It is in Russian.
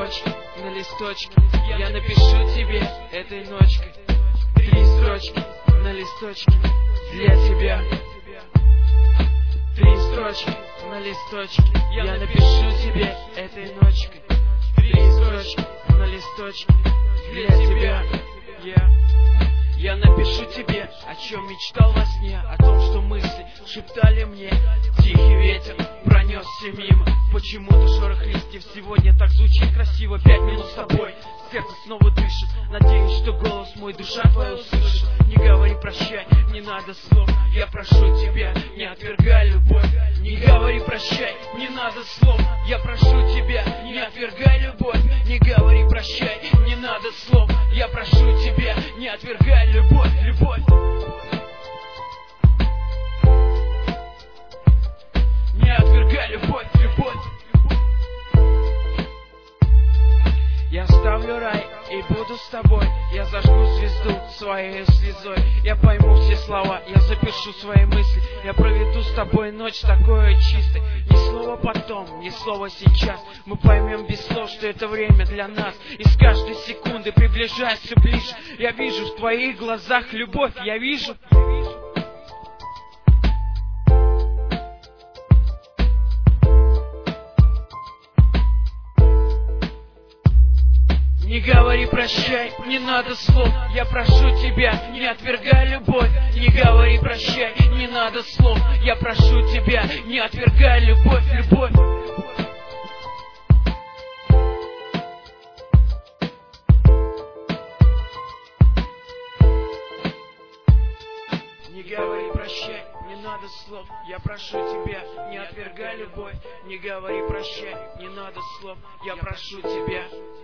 строчки на листочке я напишу тебе этой ночкой. 3 строчки на листочке для тебя. 3 строчки на листочке я напишу тебе этой ночкой. 3 строчки на листочке для тебя. Я напишу тебе, о чем мечтал во сне, о том, что мысли шептали мне. Тихий ветер пронесся мимо, почему-то шорох листьев сегодня так звучит красиво. 5 минут с тобой, сердце снова дышит. Надеюсь, что голос мой душа твоя услышит. Не говори прощай, не надо слов. Я прошу тебя, не отвергай любовь. Не говори прощай, не надо слов. Я прошу тебя, не отвергай любовь. Не говори прощай, не надо слов. Я прошу тебя, не отвергай любовь, любовь. Не отвергай любовь, любовь. Я оставлю рай и буду с тобой. Я зажгу звезду своей слезой. Я пойму все слова, я запишу свои мысли. Я проведу с тобой ночь такой чистой. Ни слова потом, ни слова сейчас. Мы поймем без слов, что это время для нас. И с каждой секунды приближаясь все ближе, я вижу в твоих глазах любовь, я вижу. Не говори прощай, не надо слов. Я прошу тебя, не отвергай любовь. Не говори прощай, не надо слов. Я прошу тебя, не отвергай любовь, любовь. Не говори прощай, не надо слов. Я прошу тебя, не отвергай любовь. Не говори прощай, не надо слов. Я прошу тебя.